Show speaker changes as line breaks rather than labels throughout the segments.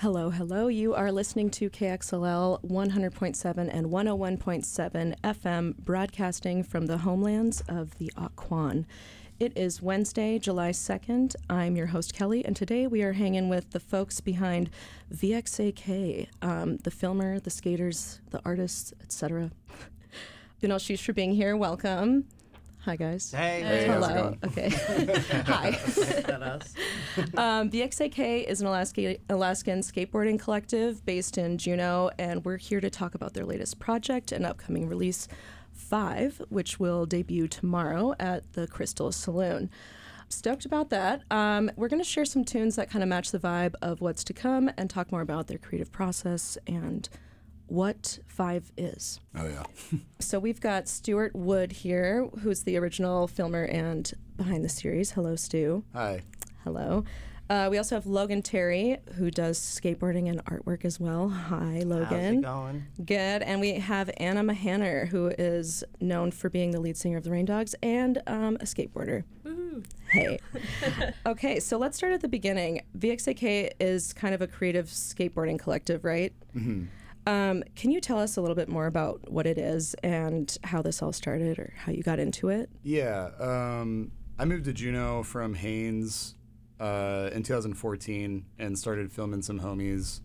Hello, hello. You are listening to KXLL 100.7 and 101.7 FM, broadcasting from the homelands of the Occoquan. It is Wednesday, July 2nd. I'm your host, Kelly, and today we are hanging with the folks behind VXAK, the filmer, the skaters, the artists, etc. Vinal Sheesh for being here. Welcome. Hi, guys.
Hey.
Hello. Okay. Hi.
Us.
VXAK is an Alaskan skateboarding collective based in Juneau, and we're here to talk about their latest project and upcoming release, 5, which will debut tomorrow at the Crystal Saloon. Stoked about that. We're going to share some tunes that kind of match the vibe of what's to come and talk more about their creative process and what 5 is.
Oh, yeah.
So we've got Stuart Wood here, who's the original filmer and behind the series. Hello, Stu.
Hi.
Hello. We also have Logan Terry, who does skateboarding and artwork as well. Hi, Logan.
How's it going?
Good. And we have Anna Mahanner, who is known for being the lead singer of the Rain Dogs and a skateboarder.
Woo-hoo.
Hey. Okay, so let's start at the beginning. VXAK is kind of a creative skateboarding collective, right?
Mm-hmm.
Can you tell us a little bit more about what it is and how this all started or how you got into it?
Yeah. I moved to Juneau from Haines in 2014 and started filming some homies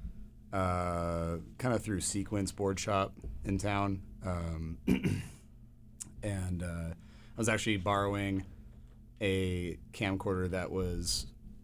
kind of through Sequence Board Shop in town. And I was actually borrowing a camcorder that was...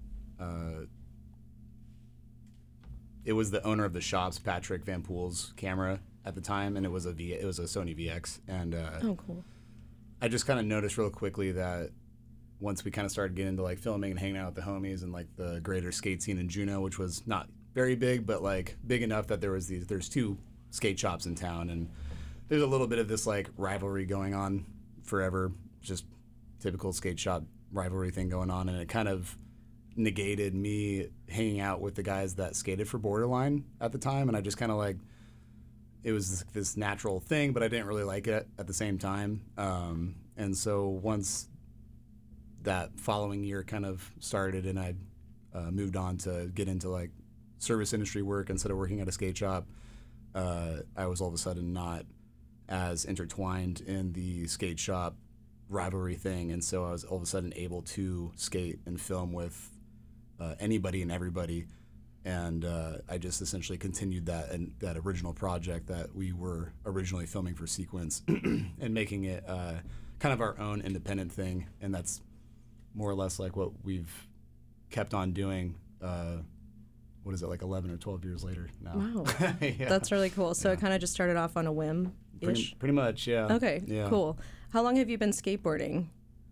it was the owner of the shop's, Patrick Van Poel's camera at the time, and it was a Sony VX. And
Oh, cool.
I just kind of noticed real quickly that once we kind of started getting into like filming and hanging out with the homies and like the greater skate scene in Juneau, which was not very big, but like big enough that there's 2 skate shops in town, and there's a little bit of this like rivalry going on forever, just typical skate shop rivalry thing going on, and it kind of negated me hanging out with the guys that skated for Borderline at the time, and I just kind of like, it was this natural thing, but I didn't really like it at the same time. And so once that following year kind of started and I moved on to get into like service industry work instead of working at a skate shop, I was all of a sudden not as intertwined in the skate shop rivalry thing, and so I was all of a sudden able to skate and film with anybody and everybody, and I just essentially continued that original project that we were originally filming for Sequence and making it kind of our own independent thing, and that's more or less like what we've kept on doing. What is it, like 11 or 12 years later now?
Wow.
Yeah.
That's really cool. So it kind of just started off on a whim-ish?
Pretty much, yeah.
Okay,
Yeah.
cool. How long have you been skateboarding?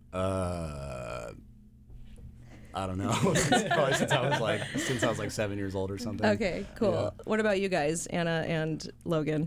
I don't know. Probably since I was like 7 years old or something.
Okay, cool.
Yeah.
What about you guys, Anna and Logan?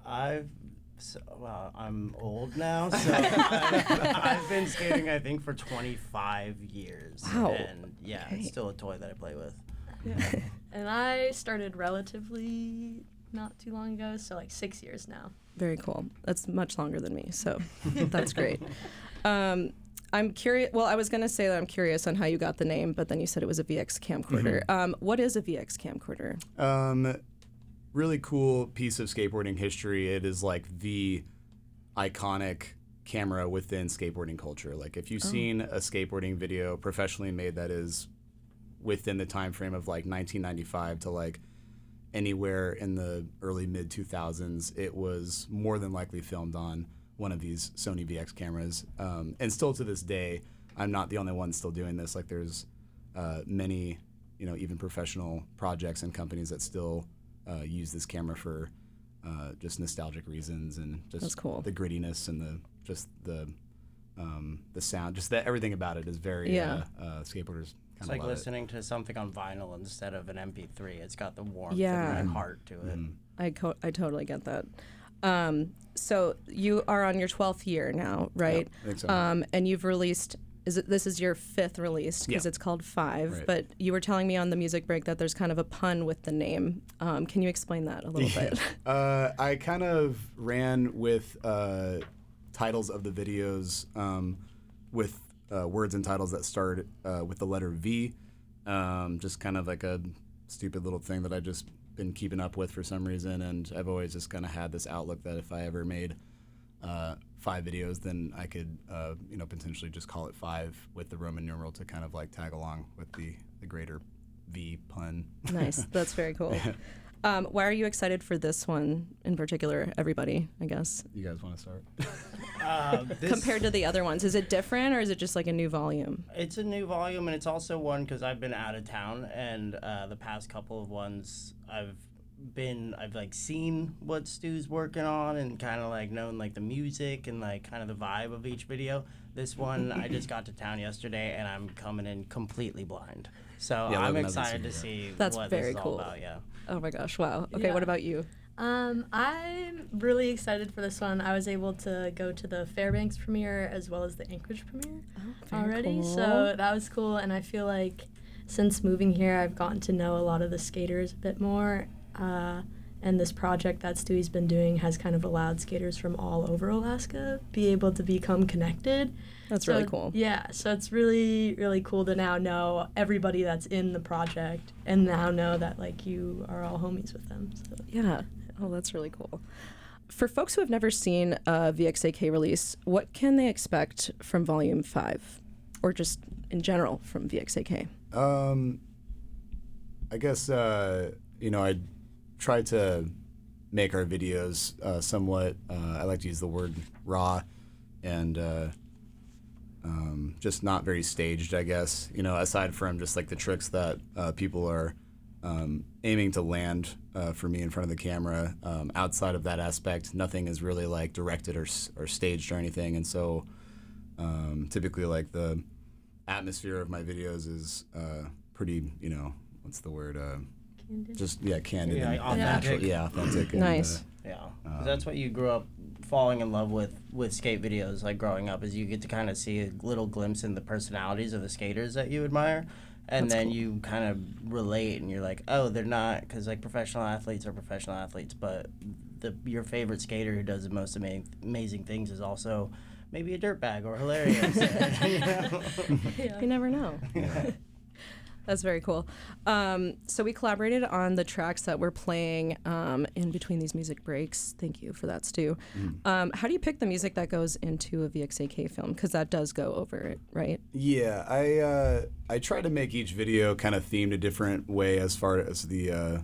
I'm old now, so I've been skating, I think, for 25 years.
Wow.
And yeah,
Okay.
It's still a toy that I play with.
Yeah. And I started relatively not too long ago, so like 6 years now.
Very cool. That's much longer than me, so that's great. I'm curious. Well, I was going to say that I'm curious on how you got the name, but then you said it was a VX camcorder.
Mm-hmm.
What is a VX camcorder?
Really cool piece of skateboarding history. It is like the iconic camera within skateboarding culture. Like if you've seen a skateboarding video professionally made that is within the time frame of like 1995 to like anywhere in the early mid 2000s, it was more than likely filmed on one of these Sony VX cameras. And still to this day, I'm not the only one still doing this. Like there's many, even professional projects and companies that still use this camera for just nostalgic reasons and just
That's cool.
the grittiness and the sound, just that everything about it is very skateboarders.
It's like listening to something on vinyl instead of an MP3. It's got the warmth
Yeah.
and the heart to it.
I totally get that. So you are on your 12th year now, right?
Yeah, I think so.
And you've released. This is your 5th release because
Yeah.
it's called 5.
Right.
But you were telling me on the music break that there's kind of a pun with the name. Can you explain that a little bit?
I kind of ran with titles of the videos with words and titles that start with the letter V, just kind of like a stupid little thing that I just been keeping up with for some reason, and I've always just kind of had this outlook that if I ever made 5 videos, then I could, potentially just call it 5 with the Roman numeral to kind of like tag along with the greater V pun.
Nice. That's very cool. Why are you excited for this one in particular, everybody, I guess?
You guys want to start?
Compared to the other ones, is it different or is it just like a new volume?
It's a new volume, and it's also one because I've been out of town, and the past couple of ones I've like seen what Stu's working on and kind of like known like the music and like kind of the vibe of each video. This one I just got to town yesterday, and I'm coming in completely blind, so
Yeah,
I'm
Logan hasn't
excited
seen
to
it
see
That's
what
very
this is
cool.
all about. Yeah.
Oh my gosh, wow. Okay,
Yeah.
what about you?
I'm really excited for this one. I was able to go to the Fairbanks premiere as well as the Anchorage premiere already, so that was cool. And I feel like since moving here, I've gotten to know a lot of the skaters a bit more. And this project that Stewie's been doing has kind of allowed skaters from all over Alaska be able to become connected.
That's
So,
really cool.
Yeah, so it's really, really cool to now know everybody that's in the project and now know that like you are all homies with them. So.
Yeah. Oh, that's really cool. For folks who have never seen a VXAK release, what can they expect from Volume 5? Or just in general from VXAK?
I guess, I try to make our videos somewhat, I like to use the word raw and just not very staged, I guess. Aside from just like the tricks that people are aiming to land for me in front of the camera, outside of that aspect, nothing is really like directed or staged or anything. And so typically like the atmosphere of my videos is pretty, what's the word?
Candid.
Just, candid
Yeah,
and
authentic.
natural. Yeah, authentic. And,
Nice.
Yeah, 'cause that's what you grew up falling in love with skate videos, like growing up, is you get to kind of see a little glimpse in the personalities of the skaters that you admire, and
That's
then
cool.
you kind of relate, and you're like, oh, they're not, because like professional athletes are professional athletes, but your favorite skater who does the most amazing things is also maybe a dirtbag or hilarious. You know?
Yeah.
You never know. That's very cool. So we collaborated on the tracks that we're playing in between these music breaks. Thank you for that, Stu. How do you pick the music that goes into a VXAK film? Because that does go over it, right?
Yeah, I try to make each video kind of themed a different way as far as the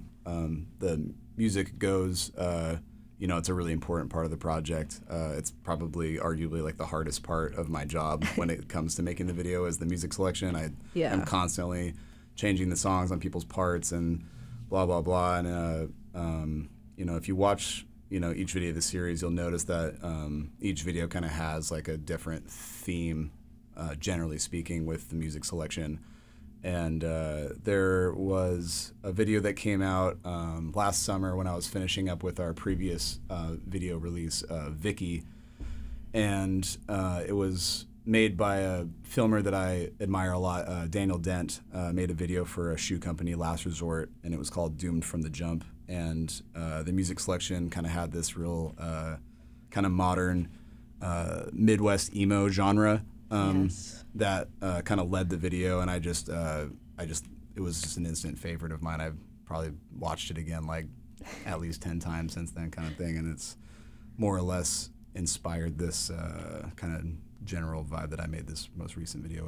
music goes. It's a really important part of the project. It's probably arguably like the hardest part of my job when it comes to making the video is the music selection.
Yeah.
I'm constantly changing the songs on people's parts and blah, blah, blah. And, if you watch, each video of the series, you'll notice that each video kind of has like a different theme, generally speaking, with the music selection. And there was a video that came out last summer when I was finishing up with our previous video release, Vicky. And it was made by a filmer that I admire a lot, Daniel Dent, made a video for a shoe company, Last Resort, and it was called Doomed from the Jump. And the music selection kind of had this real kind of modern Midwest emo genre
Yes.
that kind of led the video. And I just, it was just an instant favorite of mine. I've probably watched it again like at least 10 times since then, kind of thing. And it's more or less inspired this kind of general vibe that I made this most recent video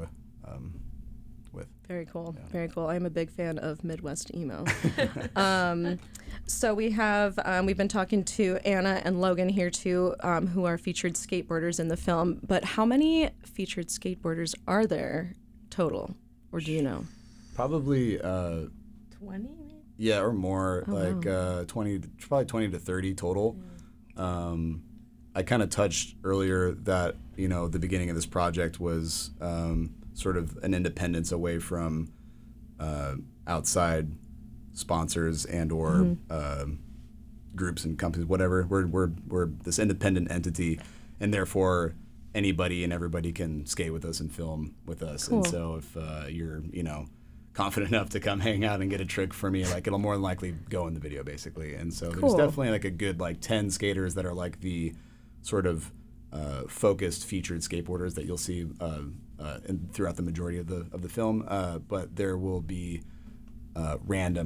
with.
Very cool. Very cool. I'm a big fan of Midwest emo. So we have, we've been talking to Anna and Logan here too, who are featured skateboarders in the film. But how many featured skateboarders are there total? Or do you know?
Probably,
20 maybe?
yeah, or more,
Oh,
like
wow.
20 to 30 total. I kind of touched earlier that, the beginning of this project was sort of an independence away from outside sponsors and or groups and companies, whatever. We're this independent entity, and therefore anybody and everybody can skate with us and film with us.
Cool.
And so if you're, confident enough to come hang out and get a trick for me, like it'll more than likely go in the video basically. And so
Cool.
there's definitely like a good like 10 skaters that are like the sort of focused featured skateboarders that you'll see throughout the majority of the film. But there will be random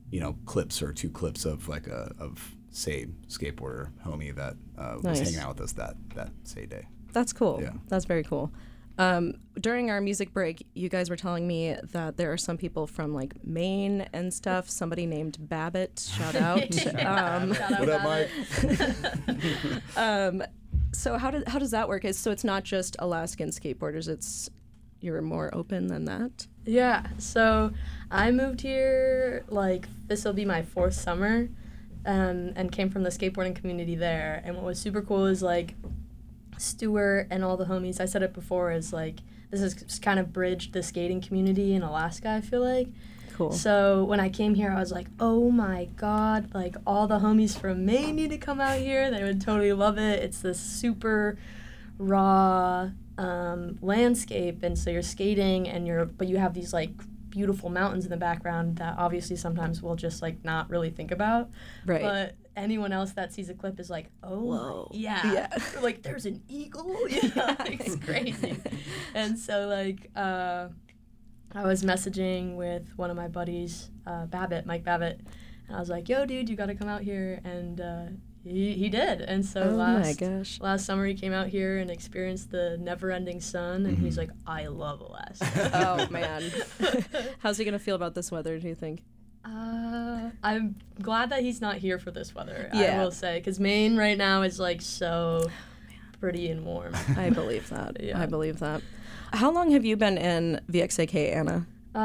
clips or 2 clips of like of say skateboarder homie that was
Nice.
hanging out with us that say day.
That's cool.
Yeah.
That's very cool. During our music break, you guys were telling me that there are some people from like Maine and stuff. Somebody named Babbitt, shout out.
Shout out
What up,
Babbitt.
Mike?
So how does that work? So it's not just Alaskan skateboarders. You're more open than that.
Yeah, so I moved here, like, this will be my 4th summer, and came from the skateboarding community there. And what was super cool is, like, Stuart and all the homies, I said it before, is, like, this has just kind of bridged the skating community in Alaska, I feel like.
Cool.
So when I came here, I was like, oh my God, like, all the homies from Maine need to come out here. They would totally love it. It's this super raw landscape, and so you're skating but you have these like beautiful mountains in the background that obviously sometimes we'll just like not really think about,
Right.
but anyone else that sees a clip is like, oh,
Whoa.
yeah. Like there's an eagle. It's crazy. And so like I was messaging with one of my buddies, Mike Babbitt, and I was like, yo dude, you gotta come out here, and he did. And so
Oh my gosh.
last summer he came out here and experienced the never-ending sun, and he's like, I love Alaska.
Oh man. How's he gonna feel about this weather, do you think?
I'm glad that he's not here for this weather,
Yeah.
I will say, because Maine right now is like so pretty and warm.
I believe that.
Yeah.
I believe that. How long have you been in VXAK, Anna?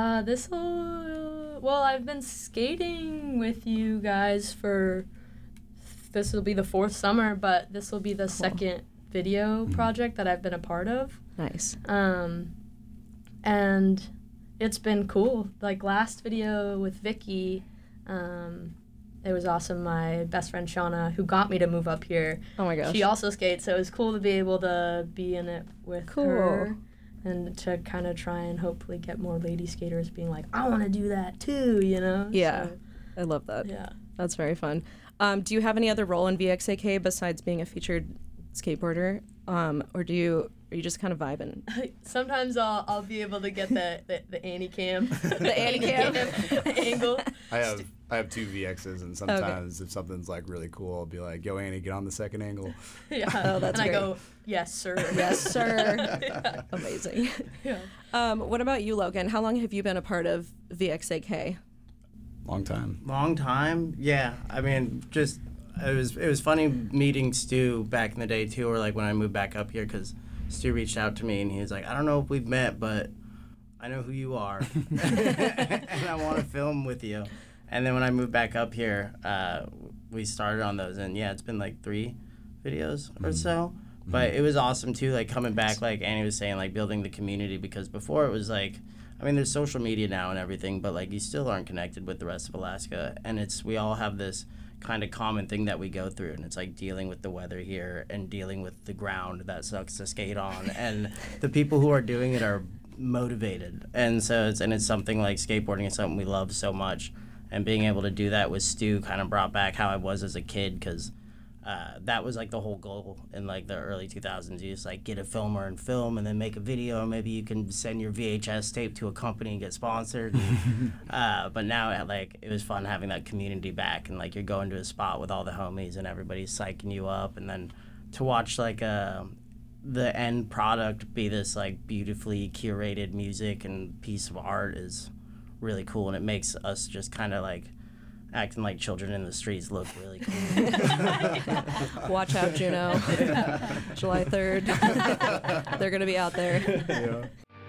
I've been skating with you guys this will be the 4th summer, but this will be the second video project that I've been a part of.
Nice.
And it's been cool. Like last video with Vicky, it was awesome. My best friend Shauna, who got me to move up here,
Oh my gosh.
she also skates, so it was cool to be able to be in it with
Cool.
her. And to kind of try and hopefully get more lady skaters being like, I want to do that too,
Yeah.
So,
I love that.
yeah.
That's very fun. Do you have any other role in VXAK besides being a featured skateboarder? Or are you just kind of vibing?
Sometimes I'll be able to get the Annie cam.
The Annie cam.
angle.
I have 2 VXs, and sometimes if something's like really cool, I'll be like, "Yo, Annie, get on the second angle."
Yeah.
Oh, that's
and
great.
I go, yes, sir.
Yes, sir.
Yeah.
Amazing.
Yeah.
What about you, Logan? How long have you been a part of VXAK?
Long time.
Long time. Yeah. I mean, just it was funny meeting Stu back in the day too, or like when I moved back up here, because Stu reached out to me and he was like, I don't know if we've met, but I know who you are, and I want to film with you. And then when I moved back up here, we started on those, and yeah, it's been like 3 videos or so. But it was awesome too, like coming back, like Annie was saying, like building the community, because before it was like, I mean, there's social media now and everything, but like you still aren't connected with the rest of Alaska, and we all have this kind of common thing that we go through, and it's like dealing with the weather here and dealing with the ground that sucks to skate on, and the people who are doing it are motivated, and so it's something like skateboarding is something we love so much, and being able to do that with Stu kind of brought back how I was as a kid, because that was like the whole goal in like the early 2000s. You just like get a filmer and film, and then make a video, or maybe you can send your VHS tape to a company and get sponsored. But now like it was fun having that community back, and like you're going to a spot with all the homies and everybody's psyching you up, and then to watch like the end product be this like beautifully curated music and piece of art is really cool, and it makes us just kind of like acting like children in the streets look really cool.
Watch out, Juneau. July 3rd. They're going to be out there.
Yeah.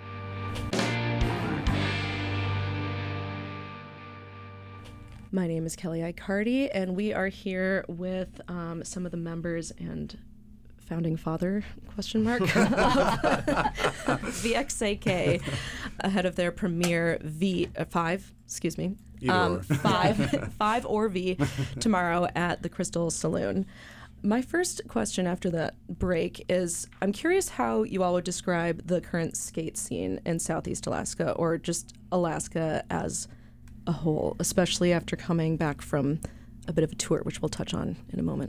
My name is Kelly Icardi, and we are here with some of the members and founding father, question mark, of VXAK, ahead of their premiere 5 or V tomorrow at the Crystal Saloon. My first question after that break is, I'm curious how you all would describe the current skate scene in Southeast Alaska, or just Alaska as a whole, especially after coming back from a bit of a tour, which we'll touch on in a moment.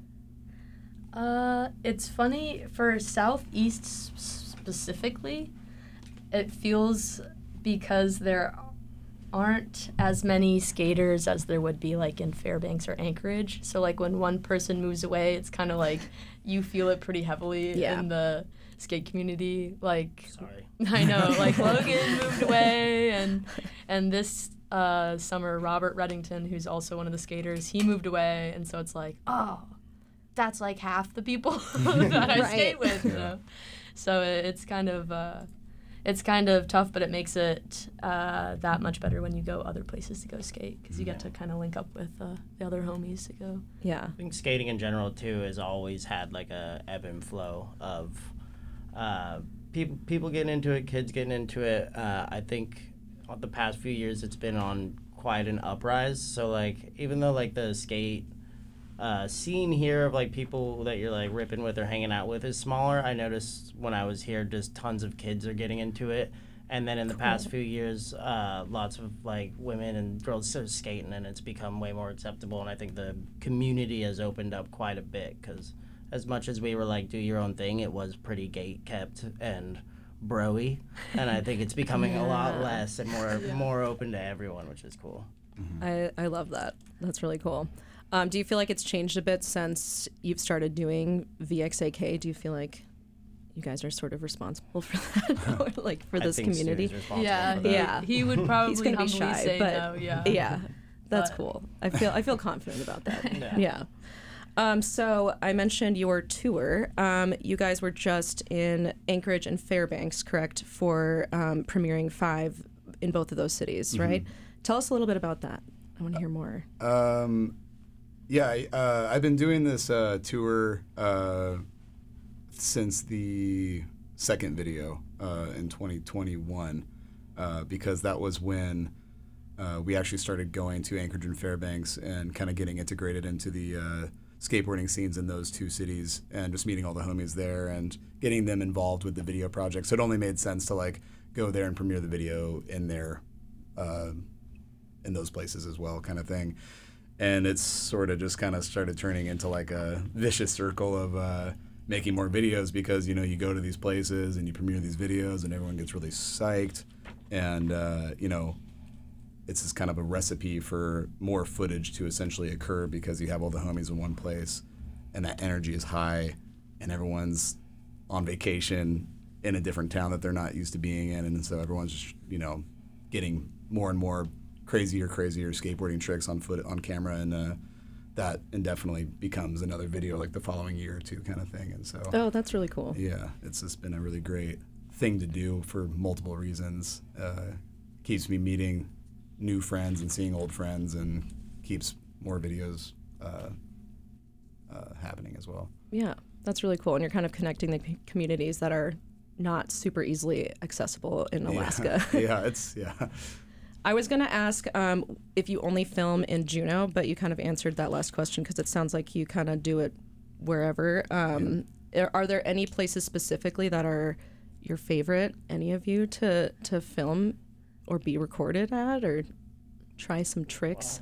It's funny, for Southeast specifically, it feels, because aren't as many skaters as there would be like in Fairbanks or Anchorage. So like when one person moves away, it's kind of like you feel it pretty heavily in the skate community. Like
Sorry.
I know, like Logan moved away, and this summer Robert Reddington, who's also one of the skaters, he moved away, and so it's like, oh, that's like half the people that I skate with, you know. So it's kind of tough, but it makes it that much better when you go other places to go skate, because you get to kind of link up with the other homies to go.
Yeah.
I think skating in general too has always had like a ebb and flow of people getting into it, kids getting into it. I think the past few years it's been on quite an uprise. So like even though like the skate scene here of like people that you're like ripping with or hanging out with is smaller, I noticed when I was here just tons of kids are getting into it. And then in the past few years, lots of like women and girls are skating, and it's become way more acceptable. And I think the community has opened up quite a bit, because as much as we were like, do your own thing, it was pretty gate kept and bro-y. And I think it's becoming a lot less and more open to everyone, which is cool.
I love that. That's really cool. Do you feel like it's changed a bit since you've started doing VXAK? Do you feel like you guys are sort of responsible for that, or like for this community?
He would probably
He's gonna be
humbly
shy,
say
but
no.
Yeah, that's cool. I feel confident about that. Yeah. So I mentioned your tour. You guys were just in Anchorage and Fairbanks, correct, for premiering 5 in both of those cities, right? Tell us a little bit about that. I want to hear more.
I've been doing this tour since the second video in 2021, because that was when we actually started going to Anchorage and Fairbanks and kind of getting integrated into the skateboarding scenes in those 2 cities, and just meeting all the homies there and getting them involved with the video project. So it only made sense to like go there and premiere the video in there, in those places as well, kind of thing. And it's sort of just kind of started turning into like a vicious circle of making more videos, because, you know, you go to these places and you premiere these videos and everyone gets really psyched, and, you know, it's just kind of a recipe for more footage to essentially occur, because you have all the homies in one place and that energy is high and everyone's on vacation in a different town that they're not used to being in. And so everyone's just, you know, getting more and more crazier skateboarding tricks on camera, and that indefinitely becomes another video like the following year or 2 kind of thing. And so
That's really cool.
Yeah, it's just been a really great thing to do for multiple reasons. Keeps me meeting new friends and seeing old friends, and keeps more videos happening as well.
Yeah, that's really cool. And you're kind of connecting the communities that are not super easily accessible in Alaska.
Yeah.
I was going to ask if you only film in Juneau, but you kind of answered that last question, because it sounds like you kind of do it wherever. Are there any places specifically that are your favorite, any of you, to film or be recorded at, or try some tricks?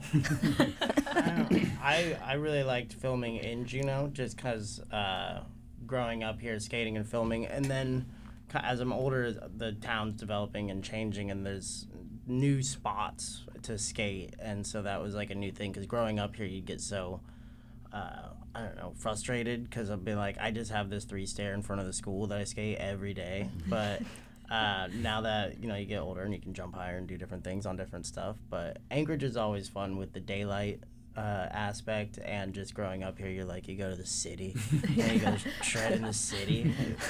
I really liked filming in Juneau, just because growing up here skating and filming, and then as I'm older, the town's developing and changing, and there's new spots to skate, and so that was like a new thing, because growing up here you'd get so I don't know, frustrated, because I'd be like, I just have this 3-stair in front of the school that I skate every day. But now that, you know, you get older and you can jump higher and do different things on different stuff. But Anchorage is always fun with the daylight aspect, and just growing up here, you're like, you go to the city and you go shred in the city.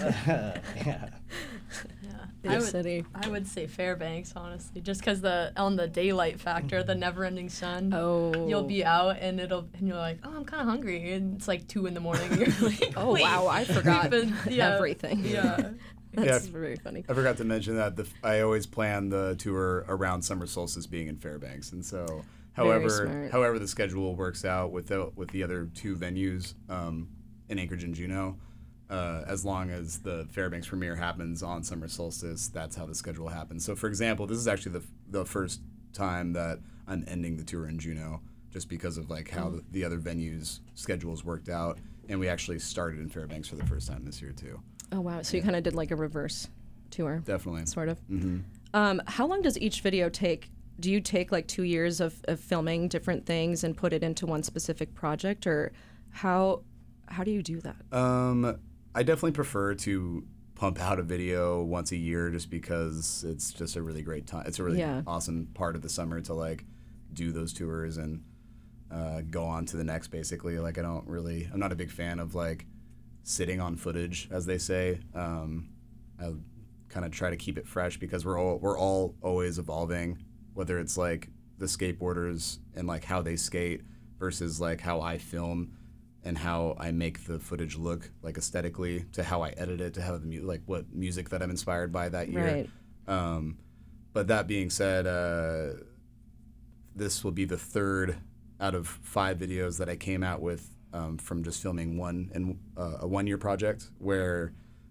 I would say Fairbanks, honestly, just because on the daylight factor, the never-ending sun. You'll be out and you're like, oh, I'm kind of hungry, and it's like 2 a.m. and you're like,
oh wow, I forgot everything.
Yeah.
That's very funny.
I forgot to mention that I always plan the tour around summer solstice being in Fairbanks, and so however the schedule works out with the other 2 venues in Anchorage and Juneau, as long as the Fairbanks premiere happens on summer solstice, that's how the schedule happens. So, for example, this is actually the first time that I'm ending the tour in Juneau, just because of like how the other venues' schedules worked out, and we actually started in Fairbanks for the first time this year too.
Oh wow! So you kind of did like a reverse tour.
Definitely.
Sort of.
Mm-hmm.
How long does each video take do you take like 2 years of filming different things and put it into one specific project, or how do you do that?
I definitely prefer to pump out a video once a year just because it's just a really great time. It's a really awesome part of the summer to like do those tours and go on to the next, basically. Like I'm not a big fan of like sitting on footage, as they say. I kind of try to keep it fresh because we're all always evolving, whether it's like the skateboarders and like how they skate versus like how I film and how I make the footage look like aesthetically, to how I edit it, to how the like what music that I'm inspired by that year.
Right.
But that being said, this will be the third out of 5 videos that I came out with from just filming a 1-year project, where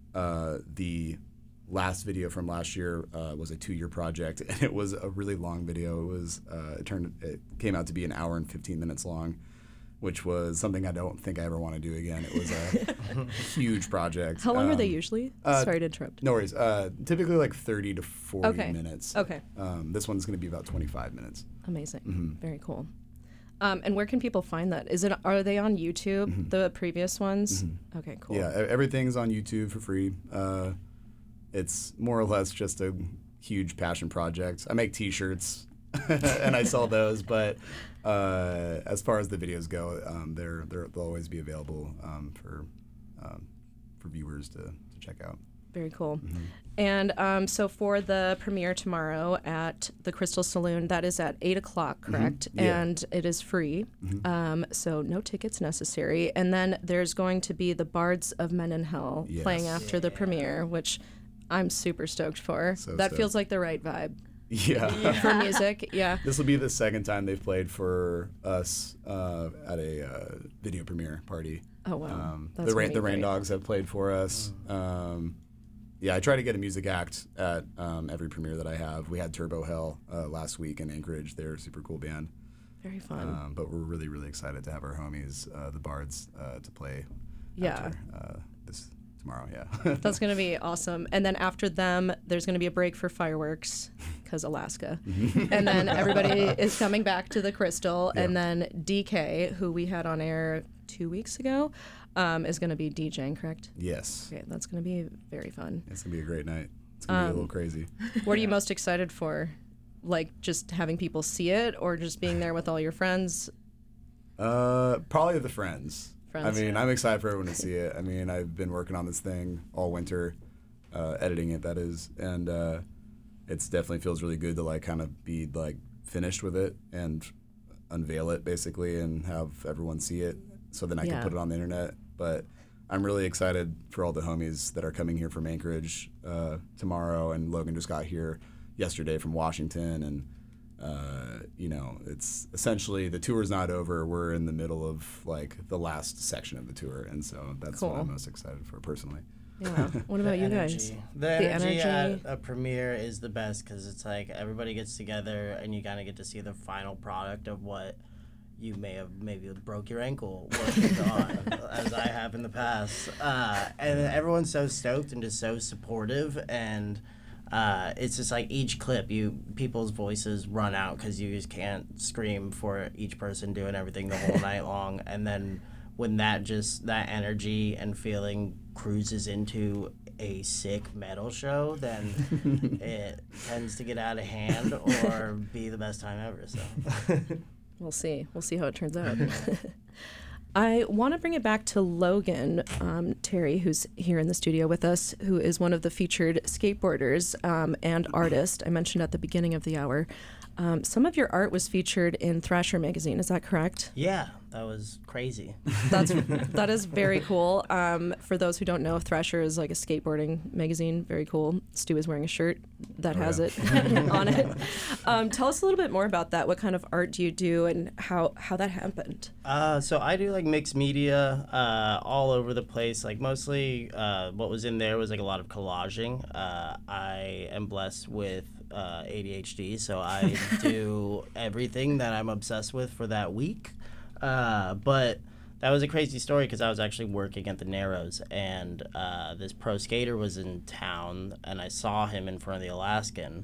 the last video from last year was a 2-year project, and it was a really long video. It was it came out to be an hour and 15 minutes long, which was something I don't think I ever want to do again. It was a huge project.
How long are they usually? Sorry to interrupt.
No worries. Typically like 30 to 40 minutes.
Okay.
This one's going to be about 25 minutes.
Amazing. Very cool. And where can people find that? Are they on YouTube, the previous ones? Okay, cool.
Yeah, everything's on YouTube for free. It's more or less just a huge passion project. I make T-shirts and I sell those, but as far as the videos go, they'll always be available for viewers to check out.
Very cool. And so for the premiere tomorrow at the Crystal Saloon, that is at 8 o'clock, correct?
Yeah.
And it is free, so no tickets necessary. And then there's going to be the Bards of Men in Hell playing after the premiere, which I'm super stoked for. That feels like the right vibe.
Yeah.
For music, yeah.
This will be the second time they've played for us at a video premiere party.
Oh, wow.
The Rain Dogs have played for us. I try to get a music act at every premiere that I have. We had Turbo Hell last week in Anchorage. They're a super cool band.
Very fun.
But we're really, really excited to have our homies, the Bards, to play this tomorrow. Yeah.
That's going to be awesome. And then after them, there's going to be a break for fireworks because Alaska. And then everybody is coming back to the Crystal.
Yeah.
And then DK, who we had on air 2 weeks ago, is going to be DJing, correct?
Yes.
Okay, that's going to be very fun.
It's going to be a great night. It's going to be a little crazy.
What are you most excited for? Like just having people see it, or just being there with all your friends?
Probably the friends. I mean,
yeah.
I'm excited for everyone to see it. I mean, I've been working on this thing all winter, editing it, that is, and it's definitely feels really good to like kind of be like finished with it and unveil it basically and have everyone see it, so then I can put it on the internet. But I'm really excited for all the homies that are coming here from Anchorage tomorrow, and Logan just got here yesterday from Washington, and it's essentially the tour's not over. We're in the middle of like the last section of the tour, and so that's what I'm most excited for personally.
Yeah. What about you guys?
The energy at a premiere is the best because it's like everybody gets together and you kind of get to see the final product of what you maybe broke your ankle working on, as I have in the past. And everyone's so stoked and just so supportive, and it's just like each clip, people's voices run out because you just can't scream for each person doing everything the whole night long. And then when that energy and feeling cruises into a sick metal show, then it tends to get out of hand or be the best time ever. So
we'll see how it turns out. I want to bring it back to Logan Terry, who's here in the studio with us, who is one of the featured skateboarders and artist I mentioned at the beginning of the hour. Some of your art was featured in Thrasher magazine. Is that correct?
Yeah, that was crazy.
That is very cool. For those who don't know, Thrasher is like a skateboarding magazine. Very cool. Stu is wearing a shirt that has it on it. Tell us a little bit more about that. What kind of art do you do, and how that happened?
So I do like mixed media all over the place. Like mostly what was in there was like a lot of collaging. I am blessed with ADHD, so I do everything that I'm obsessed with for that week. But that was a crazy story because I was actually working at the Narrows, and this pro skater was in town, and I saw him in front of the Alaskan,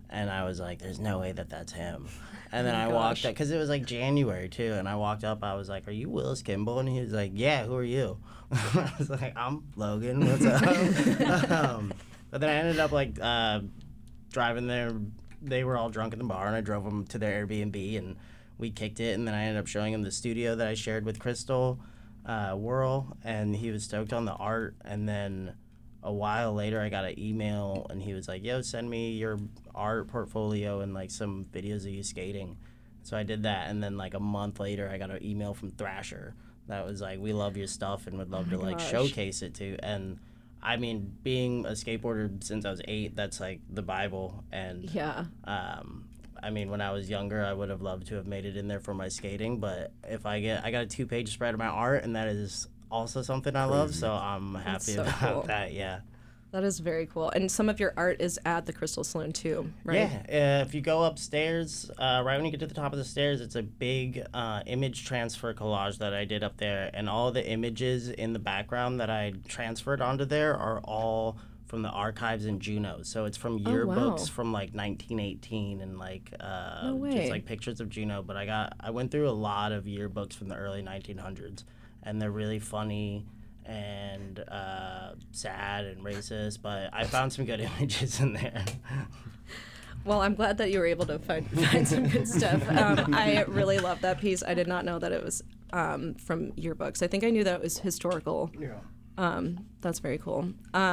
And I was like, there's no way that that's him. And then
Oh my
I walked
gosh.
up, because it was like January too, and I walked up, I was like, are you Willis Kimball? And he was like, yeah, who are you? I was like, I'm Logan, what's up? But then I ended up like driving there. They were all drunk in the bar, and I drove them to their Airbnb, and we kicked it. And then I ended up showing him the studio that I shared with Crystal Whirl, and he was stoked on the art. And then a while later, I got an email, and he was like, yo, send me your art portfolio and like some videos of you skating. So I did that, and then like a month later, I got an email from Thrasher that was like, we love your stuff and would love to like
gosh.
showcase it too. And I mean, being a skateboarder since I was 8, that's like the Bible. And
Yeah.
I mean, when I was younger, I would have loved to have made it in there for my skating. But if I got a 2-page spread of my art, and that is also something I love, so I'm happy
so
about
cool.
that. Yeah.
That is very cool. And some of your art is at the Crystal Saloon too, right?
Yeah, if you go upstairs, right when you get to the top of the stairs, it's a big image transfer collage that I did up there. And all the images in the background that I transferred onto there are all from the archives in Juneau. So it's from yearbooks
wow.
from like 1918 and like
No way.
just like pictures of Juneau. But I went through a lot of yearbooks from the early 1900s, and they're really funny and sad and racist, but I found some good images in there.
Well, I'm glad that you were able to find some good stuff. I really love that piece. I did not know that it was from yearbooks. I think I knew that it was historical.
Yeah.
That's very cool.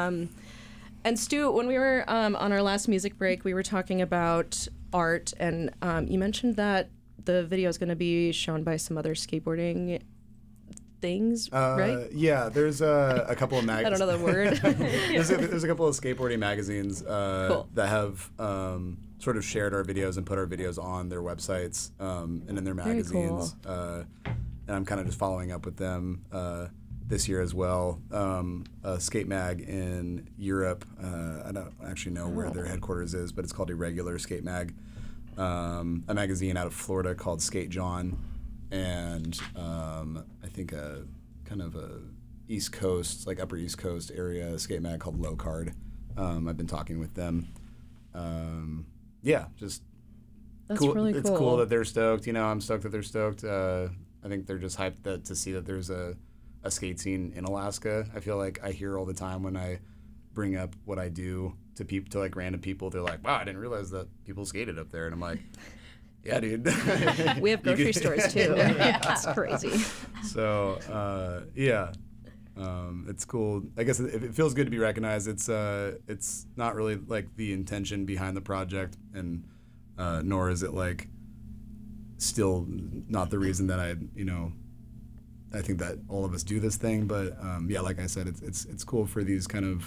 And Stu, when we were on our last music break, we were talking about art, and you mentioned that the video is going to be shown by some other skateboarding things, right?
Yeah, there's a couple of
I don't know the word.
there's a couple of skateboarding magazines
Cool.
that have sort of shared our videos and put our videos on their websites and in their
Very
magazines. And I'm kind of just following up with them this year as well. A skate mag in Europe. I don't actually know where their headquarters is, but it's called Irregular Skate Mag. A magazine out of Florida called Skate John. And I think a kind of a East Coast, like Upper East Coast area skate mag called Low Card. I've been talking with them. Yeah, just
That's
cool.
really
It's
cool.
cool that they're stoked. You know, I'm stoked that they're stoked. I think they're just hyped to see that there's a skate scene in Alaska. I feel like I hear all the time when I bring up what I do to people, to like random people. They're like, "Wow, I didn't realize that people skated up there," and I'm like. Yeah, dude.
We have grocery stores too. It's crazy.
So, yeah, it's cool. I guess it feels good to be recognized. It's not really like the intention behind the project, and nor is it like still not the reason that I think that all of us do this thing. But yeah, like I said, it's cool for these kind of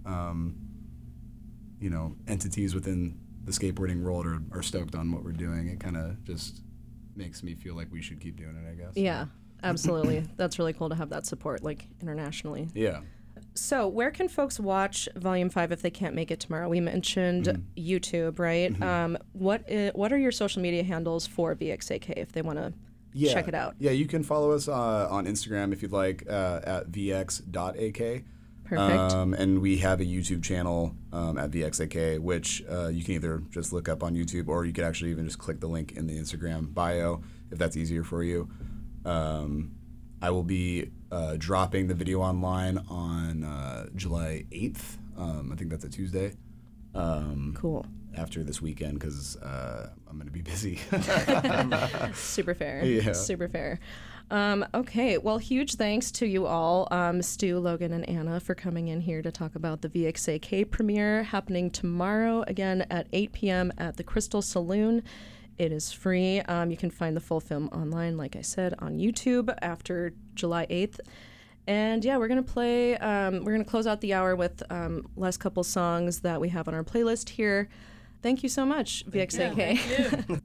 entities within the skateboarding world are stoked on what we're doing. It kind of just makes me feel like we should keep doing it, I guess.
Yeah, absolutely. That's really cool to have that support, like internationally.
Yeah.
So, where can folks watch Volume 5 if they can't make it tomorrow? We mentioned YouTube, right? What are your social media handles for VXAK if they want to check it out?
Yeah, you can follow us on Instagram if you'd like at vx.ak.
Perfect.
And we have a YouTube channel at VXAK, which you can either just look up on YouTube, or you could actually even just click the link in the Instagram bio if that's easier for you. I will be dropping the video online on July 8th. I think that's a Tuesday.
Cool.
After this weekend, because I'm going to be busy.
Super fair.
Yeah.
Super fair. Okay, well, huge thanks to you all, Stu, Logan, and Anna, for coming in here to talk about the VXAK premiere happening tomorrow, again at 8 p.m. at the Crystal Saloon. It is free. You can find the full film online, like I said, on YouTube after July 8th. And yeah, we're going to close out the hour with last couple songs that we have on our playlist here. Thank you so much, VXAK.
Thank you.